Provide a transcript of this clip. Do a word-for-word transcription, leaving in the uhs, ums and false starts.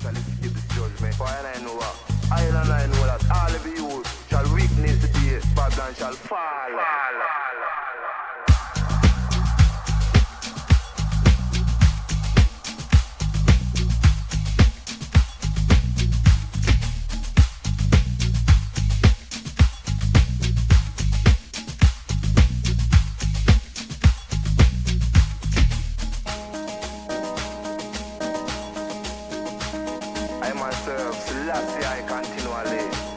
shall escape this judgment. For I know what? I and I know that all of you shall witness the day Babylon shall fall. fall. I myself, Selassie, I continually.